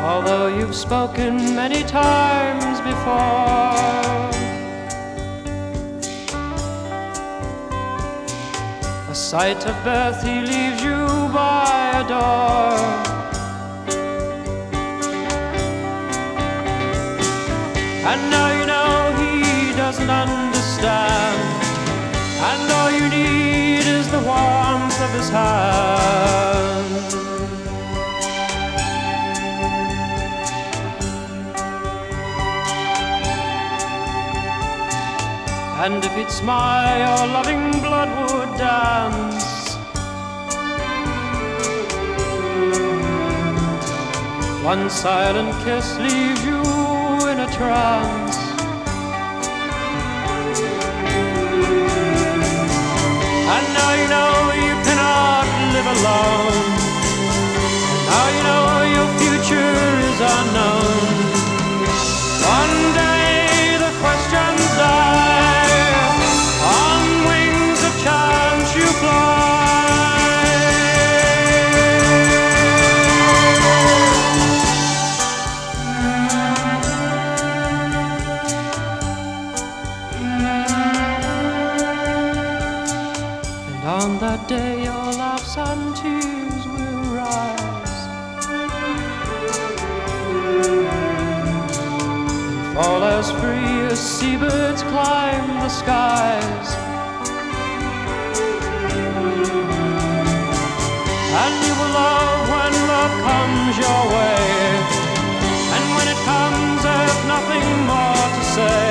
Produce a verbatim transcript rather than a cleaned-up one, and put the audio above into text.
although you've spoken many times before. A sight of birth he leaves you by a door. And now you know he doesn't understand, and all you need is the warmth of his hand. And if he'd smile, your loving blood would dance. One silent kiss leaves you in a trance. And now you know you cannot live alone, and now you know your future is unknown. One day the questions die, on wings of chance you fly. And on that day your laughs and tears will rise, and fall as free as seabirds climb the skies. And you will love when love comes your way, and when it comes there's nothing more to say.